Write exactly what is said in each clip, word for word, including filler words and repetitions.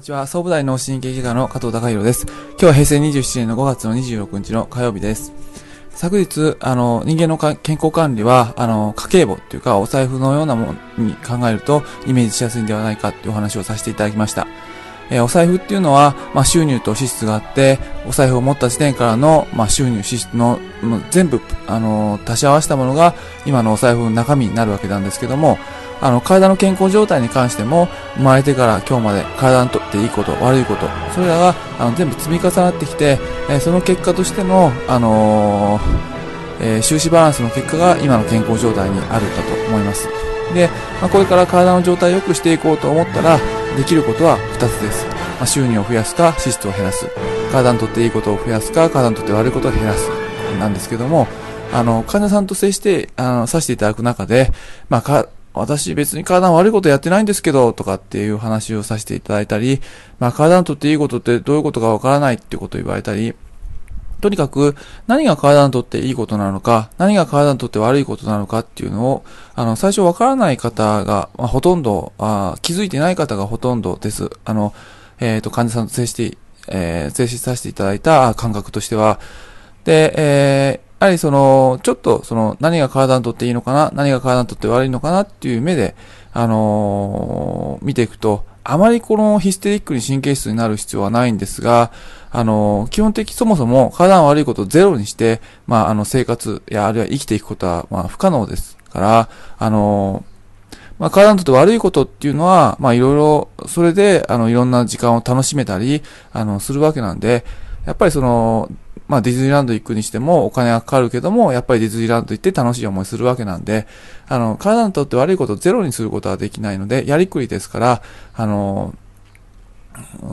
ちは。総武大脳神経外科の加藤孝弘です。今日は平成にじゅうななねんのごがつのにじゅうろくにちの火曜日です。昨日、あの、人間の健康管理は、あの、家計簿っていうか、お財布のようなものに考えると、イメージしやすいんではないかっていうお話をさせていただきました。えー、お財布っていうのは、まあ、収入と支出があって、お財布を持った時点からの、まあ、収入、支出の、全部、あの、足し合わせたものが、今のお財布の中身になるわけなんですけども、あの、体の健康状態に関しても、生まれてから今日まで体にとっていいこと、悪いこと、それらが、あの、全部積み重なってきて、えー、その結果としての、あのーえー、収支バランスの結果が今の健康状態にあるんだと思います。で、まあ、これから体の状態を良くしていこうと思ったら、できることはふたつです。まあ、収入を増やすか、支出を減らす。体にとっていいことを増やすか、体にとって悪いことを減らす。なんですけども、あの、患者さんと接して、あの、させていただく中で、まあ、か、私別に体の悪いことやってないんですけど、とかっていう話をさせていただいたり、まあ、体にとっていいことってどういうことかわからないっていうことを言われたり、とにかく何が体にとっていいことなのか、何が体にとって悪いことなのかっていうのを、あの、最初わからない方が、まあ、ほとんどあ、気づいてない方がほとんどです。あの、えっと、患者さんと接して、えー、接しさせていただいた感覚としては。で、えー、やはりその、ちょっとその、何が体にとっていいのかな、何が体にとって悪いのかなっていう目で、あのー、見ていくと、あまりこのヒステリックに神経質になる必要はないんですが、あのー、基本的そもそも体の悪いことをゼロにして、まあ、あの、生活やあるいは生きていくことは、まあ、不可能ですから、あのー、まあ、体にとって悪いことっていうのは、まあ、いろいろ、それで、あの、いろんな時間を楽しめたり、あの、するわけなんで、やっぱりその、まあディズニーランド行くにしてもお金がかかるけども、やっぱりディズニーランド行って楽しい思いするわけなんで、あの、体にとって悪いことをゼロにすることはできないので、やりくりですから、あの、うん、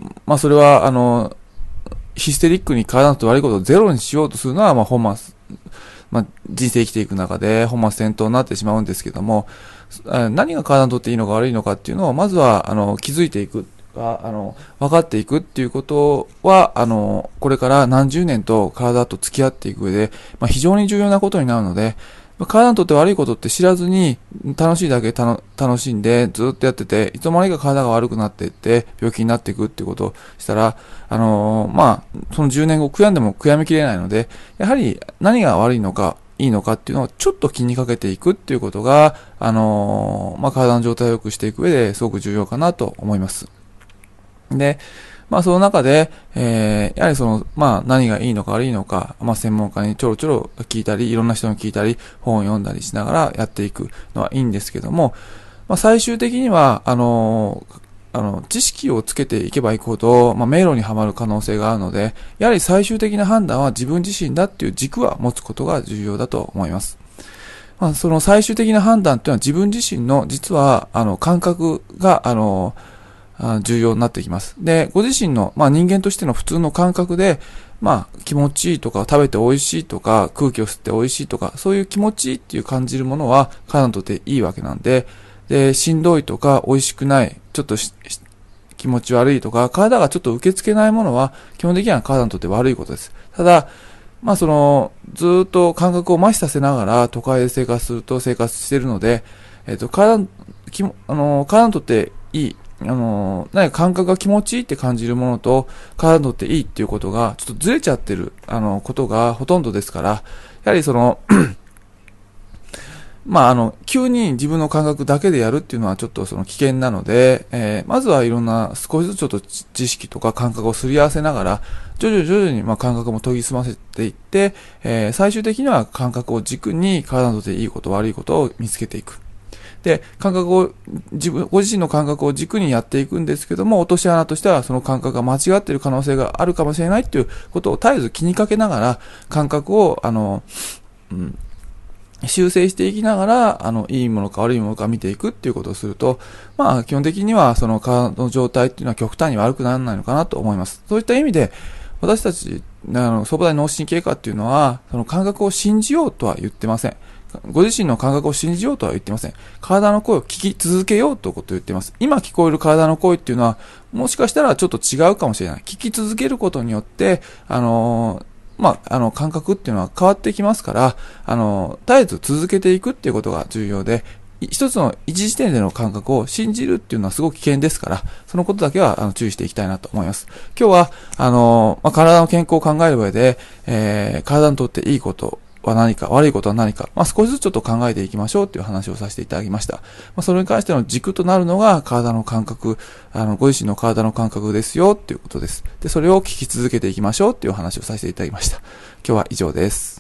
まあそれは、あの、ヒステリックに体にとって悪いことをゼロにしようとするのは、まあ本末、まあ人生生きていく中で本末転倒になってしまうんですけども、何が体にとっていいのか悪いのかっていうのを、まずは、あの、気づいていく。が、あの、分かっていくっていうことは、あの、これから何十年と体と付き合っていく上で、まあ、非常に重要なことになるので、体にとって悪いことって知らずに、楽しいだけたの楽しんで、ずっとやってて、いつの間にか体が悪くなっていって、病気になっていくっていうことをしたら、あのー、まあ、そのじゅうねんご悔やんでも悔やみきれないので、やはり何が悪いのか、いいのかっていうのをちょっと気にかけていくっていうことが、あのー、まあ、体の状態を良くしていく上ですごく重要かなと思います。で、まあその中で、えー、やはりその、まあ何がいいのか悪いのか、まあ専門家にちょろちょろ聞いたり、いろんな人に聞いたり、本を読んだりしながらやっていくのはいいんですけども、まあ最終的には、あのー、あの、知識をつけていけばいくほど、まあ迷路にはまる可能性があるので、やはり最終的な判断は自分自身だっていう軸は持つことが重要だと思います。まあその最終的な判断っていうのは自分自身の実は、あの、感覚が、あのー、重要になってきます。で、ご自身の、まあ人間としての普通の感覚で、まあ気持ちいいとか、食べて美味しいとか、空気を吸って美味しいとか、そういう気持ちいいっていう感じるものは体にとっていいわけなんで、で、しんどいとか、美味しくない、ちょっと気持ち悪いとか、体がちょっと受け付けないものは、基本的には体にとって悪いことです。ただ、まあその、ずーっと感覚を麻痺させながら都会で生活すると生活しているので、えっと、体、きあの、体にとっていい、あの、何か感覚が気持ちいいって感じるものと、体にとっていいっていうことが、ちょっとずれちゃってる、あの、ことがほとんどですから、やはりその、まあ、あの、急に自分の感覚だけでやるっていうのはちょっとその危険なので、えー、まずはいろんな少しずつちょっと知識とか感覚をすり合わせながら、徐々に徐々にまあ感覚も研ぎ澄ませていって、えー、最終的には感覚を軸に体にとっていいこと悪いことを見つけていく。で、感覚を、自分、ご自身の感覚を軸にやっていくんですけども、落とし穴としてはその感覚が間違っている可能性があるかもしれないっていうことを絶えず気にかけながら、感覚を、あの、うん、修正していきながら、あの、いいものか悪いものか見ていくっていうことをすると、まあ、基本的にはその体の状態っていうのは極端に悪くならないのかなと思います。そういった意味で、私たち、あの、総武大脳神経科っていうのは、その感覚を信じようとは言ってません。ご自身の感覚を信じようとは言ってません。体の声を聞き続けようということを言っています。今聞こえる体の声っていうのは、もしかしたらちょっと違うかもしれない。聞き続けることによって、あのー、まあ、あの、感覚っていうのは変わってきますから、あのー、絶えず続けていくっていうことが重要で、 一つの一時点での感覚を信じるっていうのはすごく危険ですから、そのことだけはあの注意していきたいなと思います。今日は、あの、まあ、体の健康を考える上で、えー、体にとっていいことは何か、悪いことは何か、まあ、少しずつちょっと考えていきましょうっていう話をさせていただきました。まあ、それに関しての軸となるのが体の感覚、あの、ご自身の体の感覚ですよっていうことです。で、それを聞き続けていきましょうっていう話をさせていただきました。今日は以上です。